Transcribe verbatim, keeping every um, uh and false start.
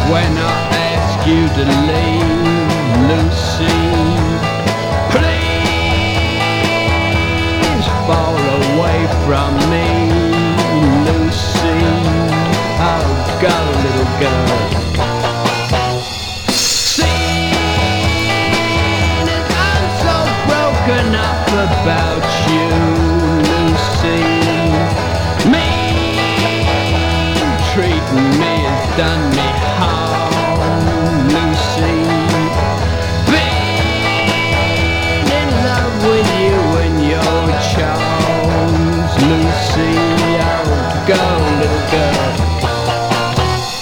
when I ask you to leave, Lucy. Please fall away from me, Lucy. Oh, go, little girl. Seeing as I'm so broken up about you, Lucy. Me treating me has done me